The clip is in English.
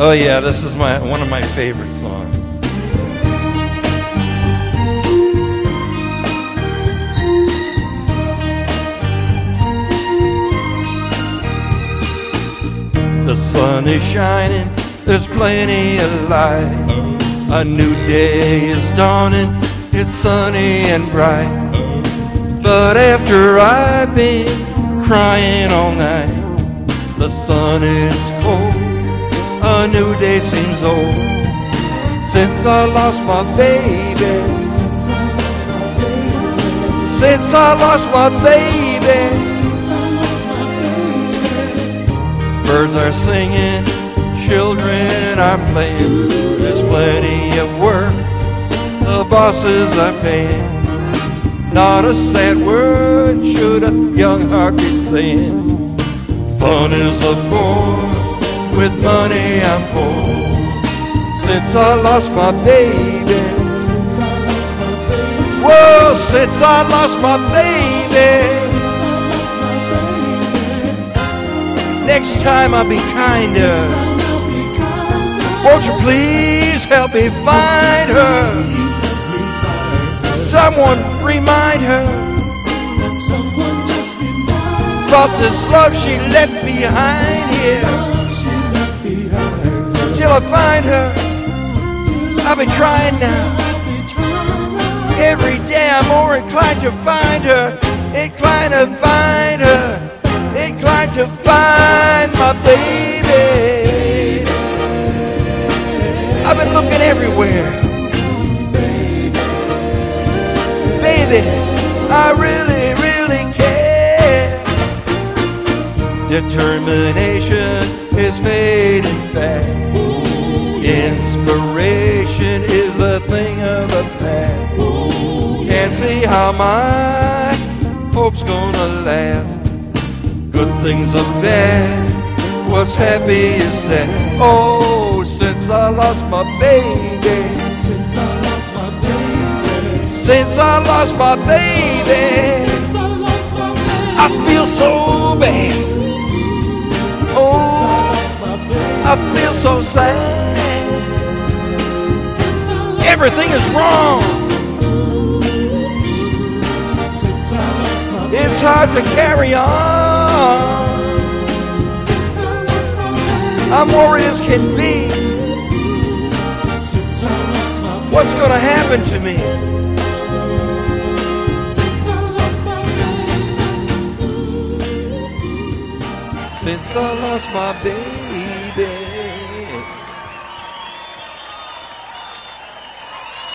Oh yeah, this is one of my favorite songs. The sun is shining, there's plenty of light. A new day is dawning, it's sunny and bright. But after I've been crying all night, the sun is cold, a new day seems old. Since I lost my baby, since I lost my baby, since I lost my baby, since I lost my baby. Birds are singing, children are playing. There's plenty of work, the bosses are paying. Not a sad word should a young heart be saying. Fun is a bore, with money I'm poor. Since I lost my baby, since I lost my baby, whoa, since I lost my baby, since I lost my baby. Next time I'll be kinder. Won't you please help me find her? Someone remind her. Someone just remind her about this love she left behind here. Till I find her, I've been trying now. Every day I'm more inclined to find her, inclined to find her, inclined to find my baby. I've been looking everywhere. Baby, I really, really care. Determination is fading fast. Inspiration is a thing of the past. Can't see how my hope's gonna last. Good things are bad, what's happy is sad. Oh, since I lost my baby, since I lost my baby, since I lost my baby, since I lost my baby, I feel so bad. Oh, I feel so sad. Everything is wrong. It's hard to carry on. I'm worried as can be. What's gonna happen to me? Since I lost my baby.